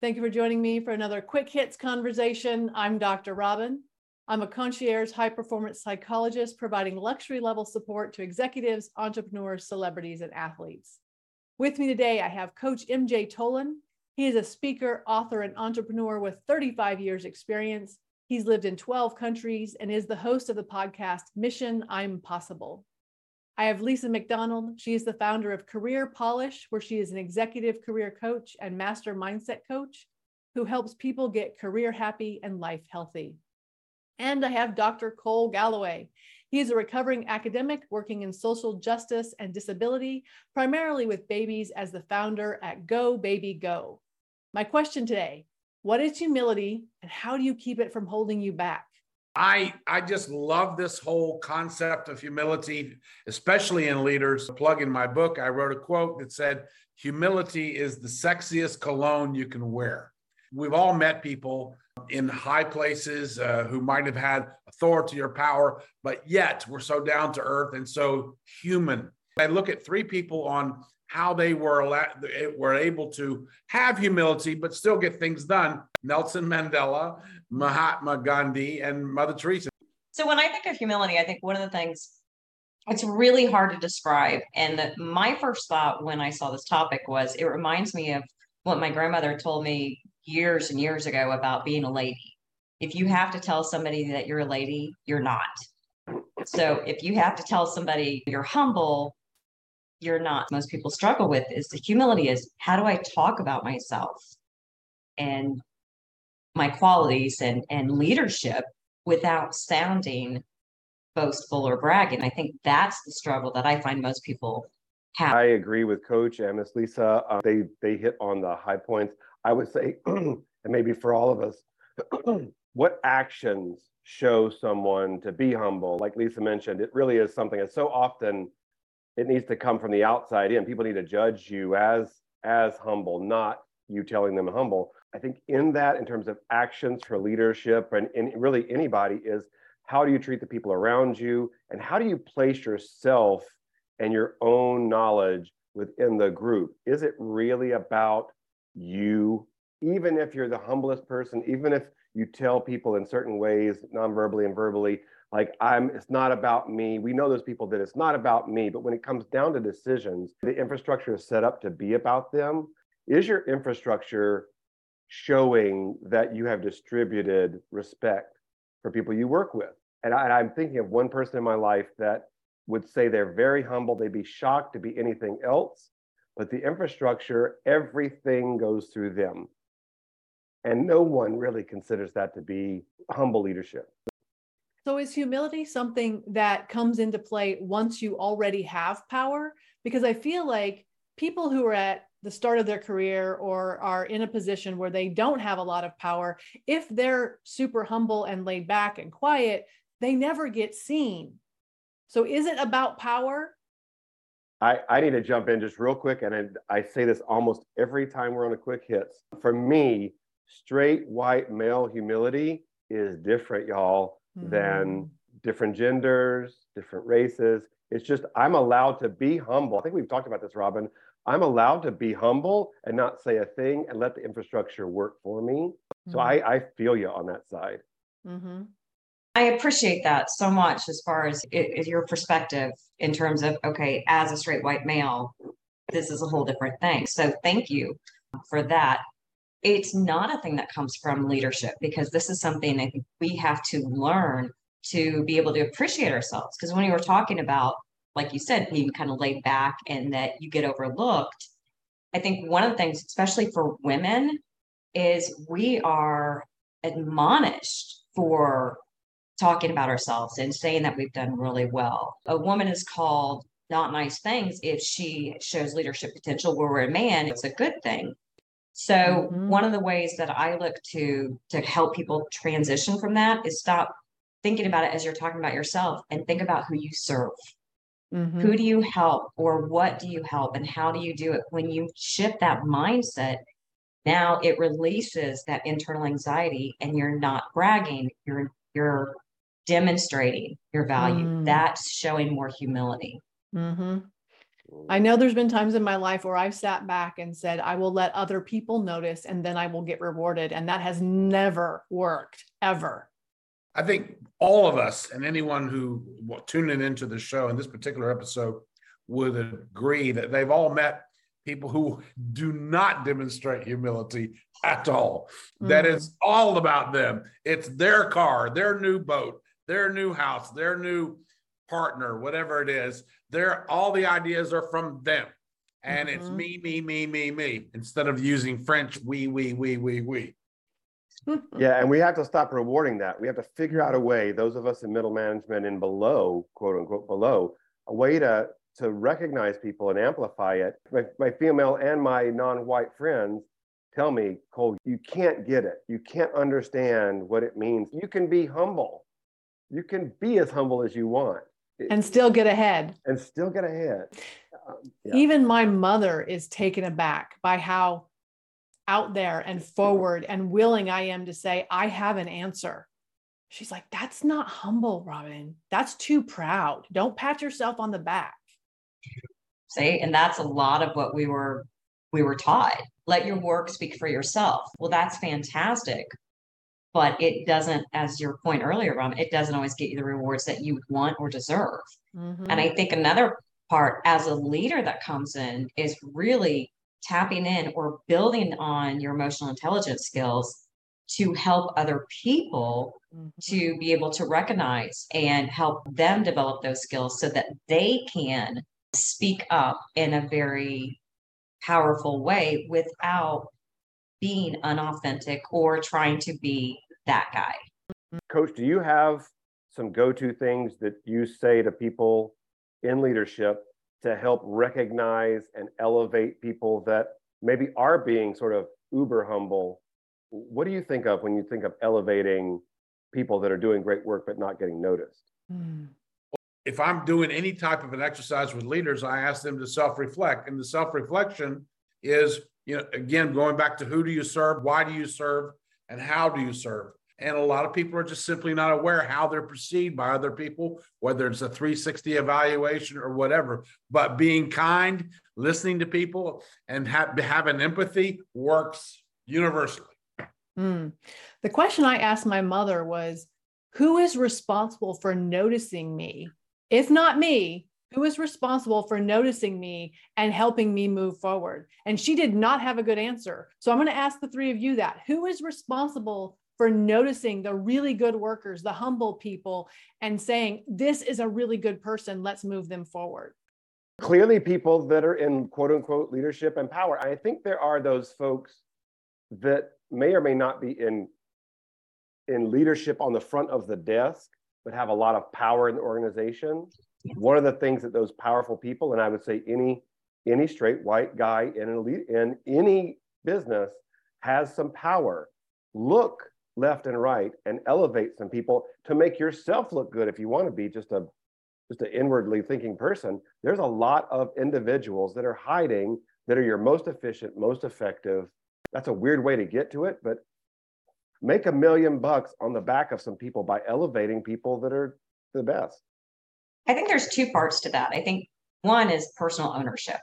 Thank you for joining me for another Quick Hits conversation. I'm Dr. Robin. I'm a concierge high-performance psychologist providing luxury-level support to executives, entrepreneurs, celebrities, and athletes. With me today, I have Coach MJ Tolan. He is a speaker, author, and entrepreneur with 35 years experience. He's lived in 12 countries and is the host of the podcast, Mission I'm Possible. I have Lisa McDonald. She is the founder of Career Polish, where she is an executive career coach and master mindset coach who helps people get career happy and life healthy. And I have Dr. Cole Galloway. He is a recovering academic working in social justice and disability, primarily with babies, as the founder at Go Baby Go. My question today, what is humility and how do you keep it from holding you back? I just love this whole concept of humility, especially in leaders. Plug in my book, I wrote a quote that said, humility is the sexiest cologne you can wear. We've all met people in high places who might have had authority or power, but yet we're so down to earth and so human. I look at three people on how they were able to have humility, but still get things done. Nelson Mandela, Mahatma Gandhi, and Mother Teresa. So when I think of humility, I think one of the things, it's really hard to describe. And my first thought when I saw this topic was, it reminds me of what my grandmother told me years and years ago about being a lady. If you have to tell somebody that you're a lady, you're not. So if you have to tell somebody you're humble, you're not. Most people struggle with is the humility is, how do I talk about myself and my qualities and leadership without sounding boastful or bragging? I think that's the struggle that I find most people have. I agree with Coach and Miss Lisa. They hit on the high points. I would say, and maybe for all of us, what actions show someone to be humble? Like Lisa mentioned, it really is something that so often it needs to come from the outside in. People need to judge you as humble, not you telling them humble. I think in that, in terms of actions for leadership and really anybody, is how do you treat the people around you and how do you place yourself and your own knowledge within the group? Is it really about you? Even if you're the humblest person, even if you tell people in certain ways, non-verbally and verbally, like it's not about me. We know those people that it's not about me, but when it comes down to decisions, the infrastructure is set up to be about them. Is your infrastructure showing that you have distributed respect for people you work with? And I'm thinking of one person in my life that would say they're very humble. They'd be shocked to be anything else, but the infrastructure, everything goes through them. And no one really considers that to be humble leadership. So is humility something that comes into play once you already have power? Because I feel like people who are at the start of their career or are in a position where they don't have a lot of power, if they're super humble and laid back and quiet, they never get seen. So is it about power? I need to jump in just real quick. And I say this almost every time we're on a Quick Hits. For me, straight white male humility is different, y'all, than different genders, different races. It's just, I'm allowed to be humble. I think we've talked about this, Robin. I'm allowed to be humble and not say a thing and let the infrastructure work for me. So I feel you on that side. I appreciate that so much as far as your perspective in terms of, okay, as a straight white male, this is a whole different thing. So thank you for that. It's not a thing that comes from leadership, because this is something I think we have to learn to be able to appreciate ourselves. Because when you were talking about, like you said, being kind of laid back and that you get overlooked, I think one of the things, especially for women, is we are admonished for talking about ourselves and saying that we've done really well. A woman is called not nice things if she shows leadership potential, where we're a man, it's a good thing. So one of the ways that I look to help people transition from that is stop thinking about it as you're talking about yourself and think about who you serve. Who do you help, or what do you help, and how do you do it? When you shift that mindset, now it releases that internal anxiety and you're not bragging, you're demonstrating your value. That's showing more humility. I know there's been times in my life where I've sat back and said, I will let other people notice and then I will get rewarded. And that has never worked, ever. I think all of us and anyone who tuning into the show in this particular episode would agree that they've all met people who do not demonstrate humility at all. That it's all about them. It's their car, their new boat, their new house, their new partner, whatever it is. All the ideas are from them. And it's me, instead of using French, we. Yeah, and we have to stop rewarding that. We have to figure out a way, those of us in middle management and below, quote unquote, below, a way to recognize people and amplify it. My female and my non-white friends tell me, Cole, you can't get it. You can't understand what it means. You can be humble. You can be as humble as you want. And still get ahead. Yeah. Even my mother is taken aback by how out there and forward and willing I am to say, I have an answer. She's like, that's not humble, Robin. That's too proud. Don't pat yourself on the back. See, and that's a lot of what we were taught. Let your work speak for yourself. Well, that's fantastic. But it doesn't, as your point earlier, Robin, it doesn't always get you the rewards that you would want or deserve. And I think another part as a leader that comes in is really tapping in or building on your emotional intelligence skills to help other people to be able to recognize and help them develop those skills so that they can speak up in a very powerful way without being unauthentic or trying to be that guy. Coach, do you have some go-to things that you say to people in leadership to help recognize and elevate people that maybe are being sort of uber humble? What do you think of when you think of elevating people that are doing great work but not getting noticed? If I'm doing any type of an exercise with leaders, I ask them to self-reflect. And the self-reflection is, again, going back to who do you serve, why do you serve, and how do you serve? And a lot of people are just simply not aware how they're perceived by other people, whether it's a 360 evaluation or whatever. But being kind, listening to people, and having empathy works universally. The question I asked my mother was, who is responsible for noticing me? If not me, who is responsible for noticing me and helping me move forward? And she did not have a good answer. So I'm going to ask the three of you that. Who is responsible for noticing the really good workers, the humble people, and saying, this is a really good person, let's move them forward? Clearly people that are in quote unquote leadership and power. I think there are those folks that may or may not be in leadership on the front of the desk, but have a lot of power in the organization. One of the things that those powerful people, and I would say any straight white guy in any business has some power. Look left and right and elevate some people to make yourself look good. If you want to be just an inwardly thinking person, there's a lot of individuals that are hiding that are your most efficient, most effective. That's a weird way to get to it, but make $1 million on the back of some people by elevating people that are the best. I think there's two parts to that. I think one is personal ownership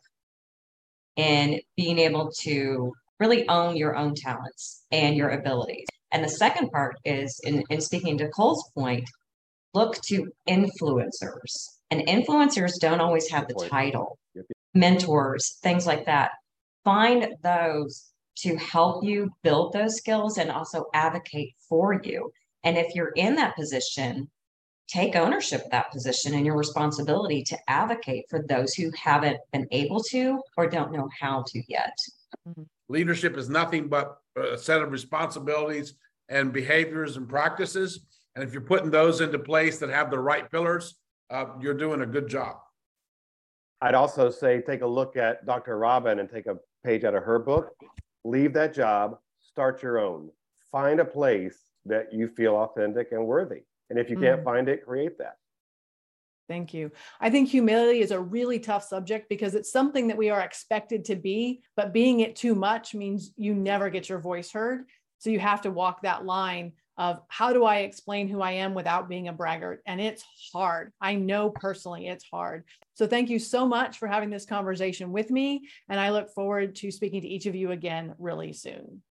and being able to really own your own talents and your abilities. And the second part is, in speaking to Cole's point, look to influencers. And influencers don't always have the title. Mentors, things like that. Find those to help you build those skills and also advocate for you. And if you're in that position, take ownership of that position and your responsibility to advocate for those who haven't been able to or don't know how to yet. Leadership is nothing but a set of responsibilities and behaviors and practices. And if you're putting those into place that have the right pillars, you're doing a good job. I'd also say take a look at Dr. Robin and take a page out of her book. Leave that job, start your own. Find a place that you feel authentic and worthy. And if you can't find it, create that. Thank you. I think humility is a really tough subject because it's something that we are expected to be, but being it too much means you never get your voice heard. So you have to walk that line of how do I explain who I am without being a braggart? And it's hard. I know personally it's hard. So thank you so much for having this conversation with me. And I look forward to speaking to each of you again really soon.